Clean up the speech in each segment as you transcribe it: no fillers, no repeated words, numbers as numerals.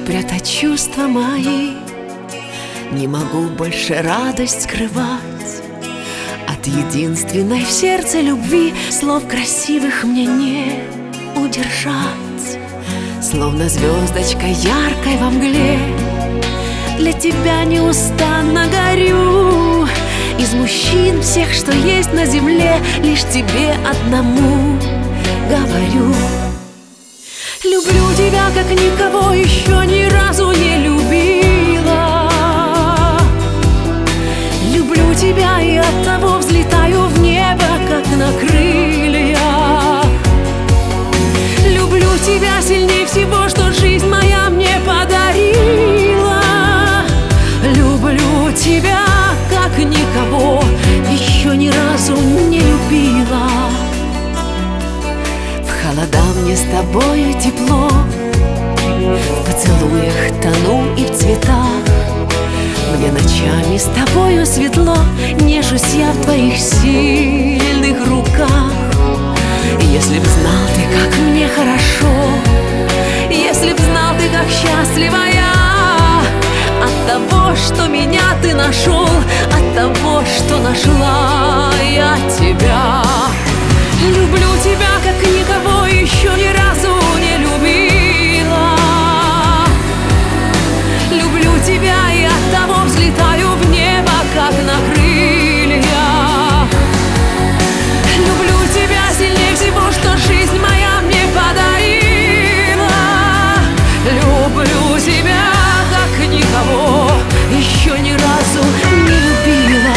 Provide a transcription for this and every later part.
спрятать чувства мои, не могу больше радость скрывать. От единственной в сердце любви слов красивых мне не удержать. Словно звездочка яркой во мгле, для тебя неустанно горю. Из мужчин всех, что есть на земле, лишь тебе одному говорю: люблю тебя, как никого еще ни разу не любила. Люблю тебя, и оттого взлетаю в небо, как на крыльях. Люблю тебя сильнее всего, что жизнь моя мне подарила. Люблю тебя, как никого еще ни разу не любила. В холода мне с тобою тепло, в поцелуях тону и в цветах. Мне ночами с тобою светло, нежусь я в твоих сильных руках. Если б знал ты, как мне хорошо, если б знал ты, как счастлива я от того, что меня ты нашел, от того, что нашла я тебя. Люблю тебя, как никого еще ни разу не любила. Люблю тебя, и оттого взлетаю в небо, как на крыльях. Люблю тебя сильнее всего, что жизнь моя мне подарила. Люблю тебя, как никого еще ни разу не любила.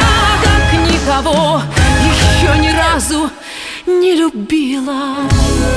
Еще ни разу не любила.